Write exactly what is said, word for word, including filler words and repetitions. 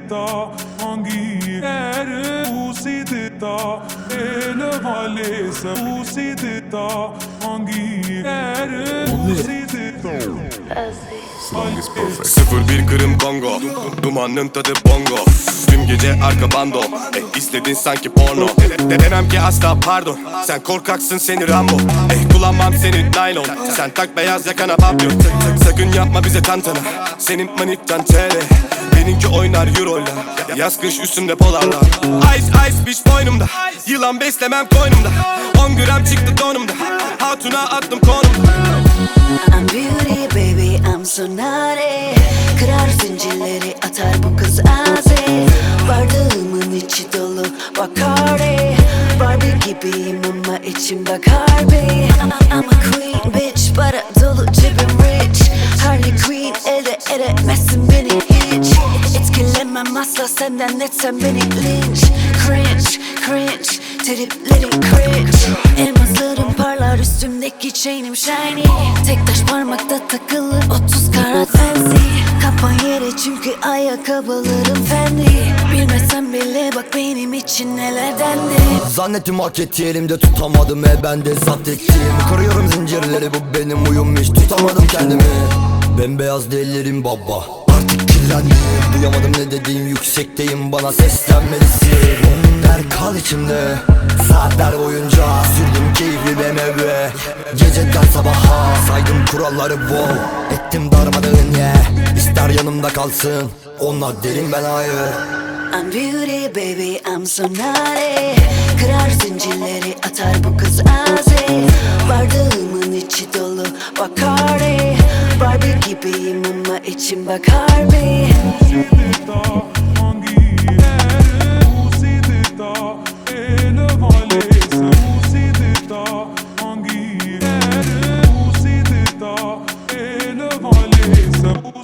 ਦਿੱਤਾ ਮੰਗੀ ਐਰ ਉਸੇ ਦਿੱਤਾ ਇਹ ਵਾਲੇ ਸੂਸੀ ਦਿੱਤਾ ਮੰਗੀ ਐਰ ਉਸੇ ਦਿੱਤਾ Sıfır bir kırım Kongo, dumanın tadı bongo. Tüm gece arka bando, eh, istedin sanki porno. De demem ki asla pardon, sen korkaksın seni Rambo. Eh kullanmam senin naylon, sen tak beyaz yakana papyon. Sakın yapma bize tantana, senin manitten tele. Benimki oynar euroyla, yaz kış üstümde polarla. Ice ice bitch boynumda, yılan beslemem koynumda. On gram çıktı donumda, hatuna attım konumda. I'm beauty baby, I'm so naughty. Kırar zincirleri atar bu kız azi. Bardağımın içi dolu Bacardi. Barbie gibiyim ama içim bak Harbi. I'm a queen bitch, para dolu cebim rich. Harley Quinn elde edemezsin beni hiç. Etkilemem asla senden, etsem beni linç. Cringe, cringe, triplerin cringe. Elmaslarım parlar, üstümdeki chainim shiny. Tek taş parmakta takılı otuz karat fancy. Kafan yere çünkü ayakkabılarım fendi. Bilmesem bile bak benim için neler dendi. Zannettim hak etti, elimde tutamadım e ben de zapt ettim. Kırıyorum zincirleri, bu benim uyum, hiç tutamadım kendimi. Bembeyaz ellerim baba, artık kirlendim. Duyamadım ne dediğin, yüksekteyim, bana seslenmelisin. Onlar kal içimde, saatler boyunca sürdüm keyifli B M W. Geceden sabaha saydım kuralları wow. Ettim darmadağın ye, yeah. İster yanımda kalsın, onlar derin ben hayır. I'm beauty baby, I'm so naughty. Kırar zincirleri atar bu kız azi. Bardağımın içi dolu Bacardi. Barbie gibiyim ama içim bak Harbi. Mangi,